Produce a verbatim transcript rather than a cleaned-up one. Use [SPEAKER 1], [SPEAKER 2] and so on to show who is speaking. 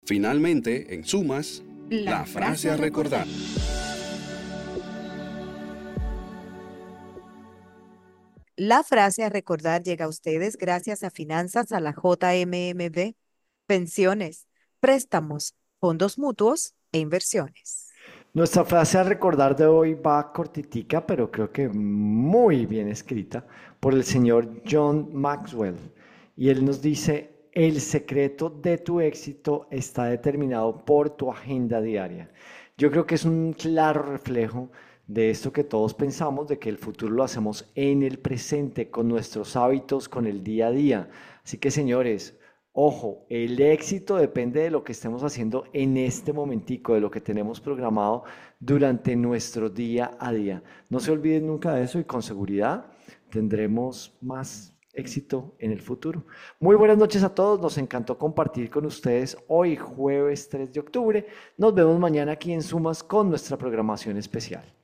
[SPEAKER 1] Finalmente, en Sumas, la, la frase a recordar.
[SPEAKER 2] La frase a recordar llega a ustedes gracias a Finanzas a la J M M B, pensiones, préstamos, fondos mutuos e inversiones.
[SPEAKER 3] Nuestra frase a recordar de hoy va cortitica, pero creo que muy bien escrita por el señor John Maxwell. Y él nos dice, el secreto de tu éxito está determinado por tu agenda diaria. Yo creo que es un claro reflejo de esto que todos pensamos, de que el futuro lo hacemos en el presente, con nuestros hábitos, con el día a día. Así que señores, ojo, el éxito depende de lo que estemos haciendo en este momentico, de lo que tenemos programado durante nuestro día a día. No se olviden nunca de eso y con seguridad tendremos más éxito en el futuro. Muy buenas noches a todos, nos encantó compartir con ustedes hoy jueves tres de octubre. Nos vemos mañana aquí en Sumas con nuestra programación especial.